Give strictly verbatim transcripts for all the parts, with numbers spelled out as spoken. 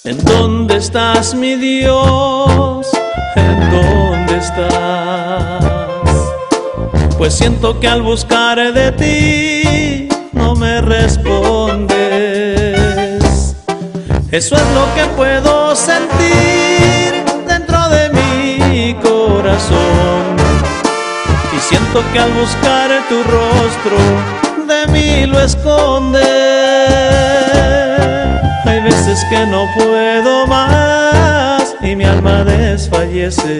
¿En dónde estás, mi Dios? ¿En dónde estás? Pues siento que al buscar de ti no me respondes. Eso es lo que puedo sentir dentro de mi corazón. Y siento que al buscar tu rostro de mí lo escondes. Hay veces que no puedo más y mi alma desfallece,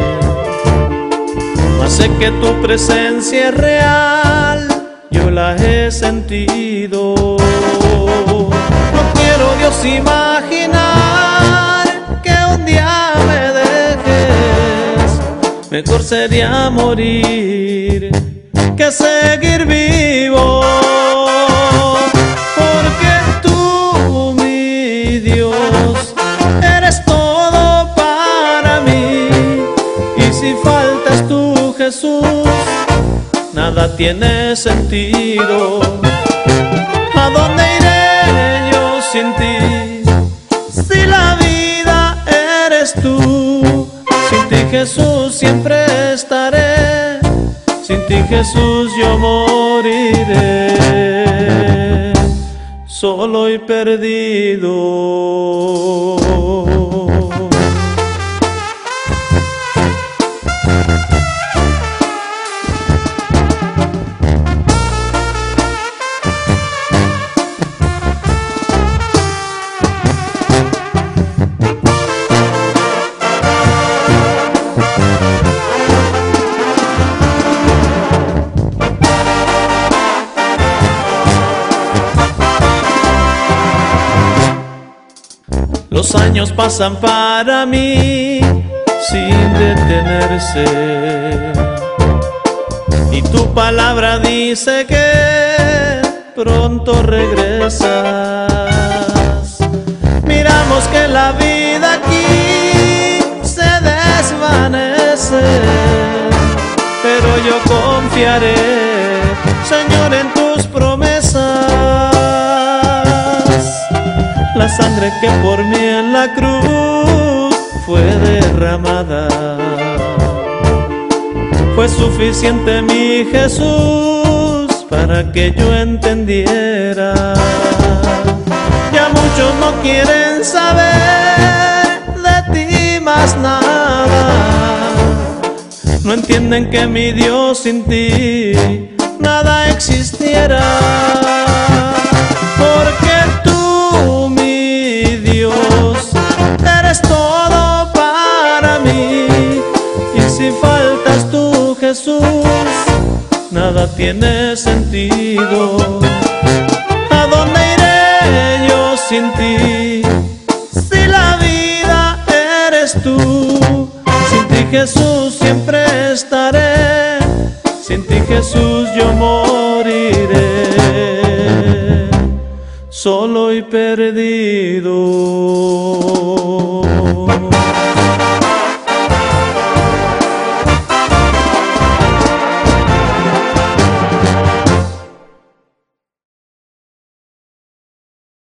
mas sé que tu presencia es real, yo la he sentido. No quiero, Dios, imaginar que un día me dejes. Mejor sería morir que seguir vivo. Si faltas tú, Jesús, nada tiene sentido. ¿A dónde iré yo sin ti? Si la vida eres tú. Sin ti, Jesús, siempre estaré. Sin ti, Jesús, yo moriré solo y perdido. Los años pasan para mí sin detenerse, y tu palabra dice que pronto regresas. Miramos que la vida aquí se desvanece, pero yo confiaré, Señor, en tus promesas. La sangre que por mí en la cruz fue derramada fue suficiente, mi Jesús, para que yo entendiera. Ya muchos no quieren saber de ti más nada. No entienden que mi Dios sin ti nada existiera. Porque tú, mi Dios, eres todo para mí. Y si faltas tú, Jesús, nada tiene sentido. ¿A dónde iré yo sin ti? Si la vida eres tú. Sin ti, Jesús, siempre estaré. Sin ti, Jesús, yo moriré solo y perdido.